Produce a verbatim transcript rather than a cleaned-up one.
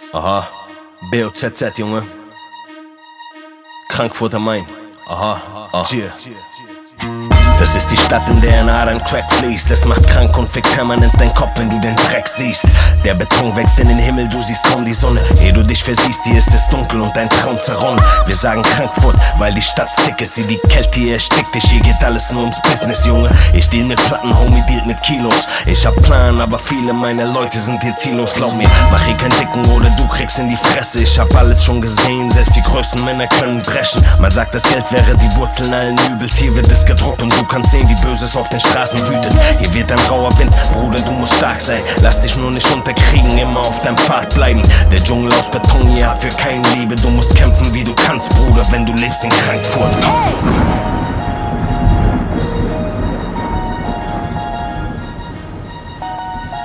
Aha, B O Z Z, Junge. Frankfurt am Main. Aha, aha. Cheer. Das ist die Stadt, in der ein Adern Crack fließt. Es macht krank und fickt permanent dein Kopf, wenn du den Dreck siehst. Der Beton wächst in den Himmel, du siehst kaum die Sonne. Ehe du dich versiehst, hier ist es dunkel und dein Traum zerronnen. Wir sagen Frankfurt, weil die Stadt sick ist. Sie die Kälte, hier erstickt dich, hier geht alles nur ums Business, Junge. Ich deal mit Platten, Homie dealt mit Kilos. Ich hab Plan, aber viele meiner Leute sind hier ziellos. Glaub mir, mach hier keinen Dicken oder du kriegst in die Fresse. Ich hab alles schon gesehen, selbst die größten Männer können brechen. Man sagt, das Geld wäre die Wurzeln allen Übels. Hier wird es gedruckt und du Du kannst sehen, wie Böses auf den Straßen wütet. Hier wird ein rauer Wind, Bruder, du musst stark sein. Lass dich nur nicht unterkriegen, immer auf deinem Pfad bleiben. Der Dschungel aus Beton hier hat für keine Liebe. Du musst kämpfen, wie du kannst, Bruder, wenn du lebst in Frankfurt.